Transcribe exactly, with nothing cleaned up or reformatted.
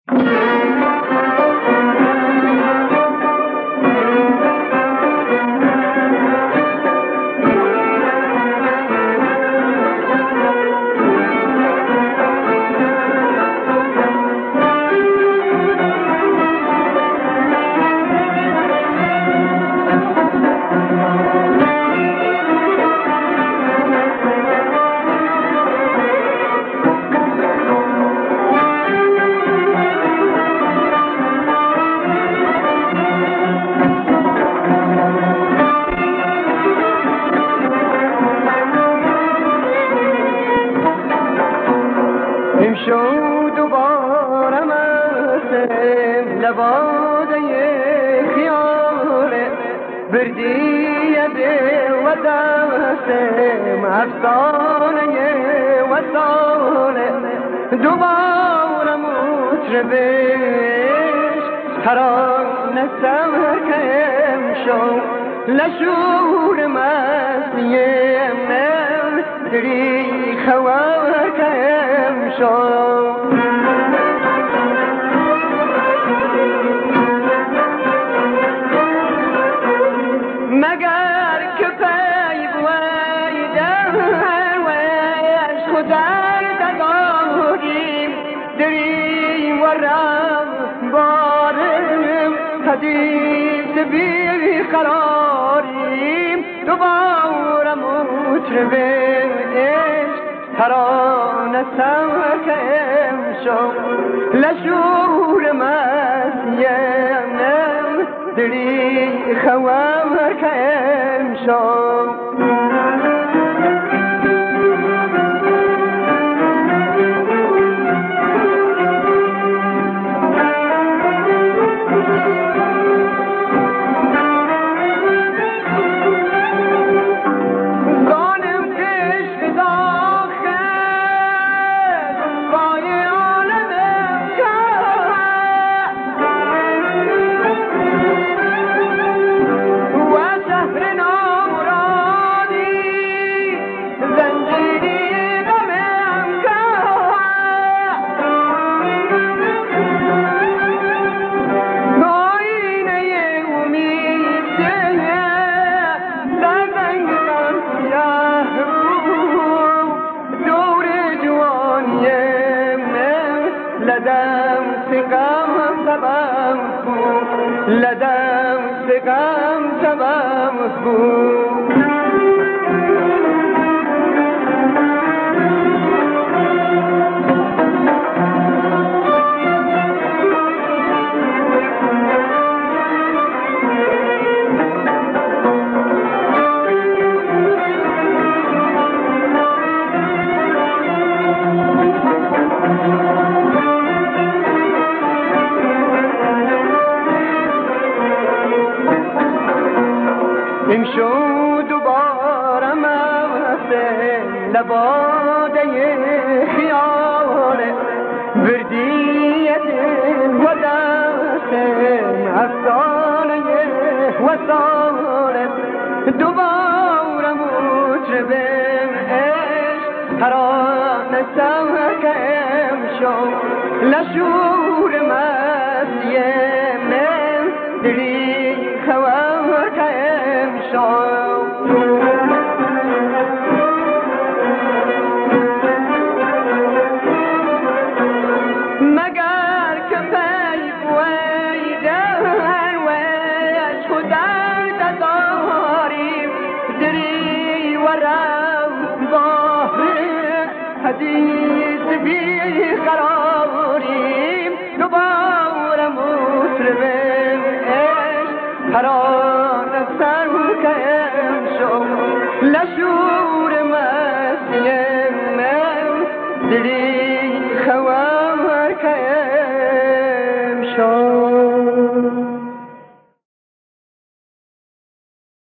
امشو دوباره مستم لباده خیاله بردی دل و دستم افسانه وصاله دوباره مطربش ترانه سرکم شو لشور مسیم دری خوارکم شو مگر که پی بویدم ویش خودر دادیم دریم و رم بارم حدیث بی قراریم دوباره مطربش ترانه سرکم شو لشور مسیم دلی خوارکم شو لدم سقم سبم لدم سقم سبم امشو دوباره مستم لباده خیاله بردی دل و دستم افسانه وصاله دوباره مطربم عشق ترانه سرکم شو لشور مسیم دلی خوارکم شو مگر که پی بویدم ویش خودر داریم دری و رم باره حدیث بی قراریم دوباره مطربم ترانه سرکم شو لشور مسیم دلی خوارکم شو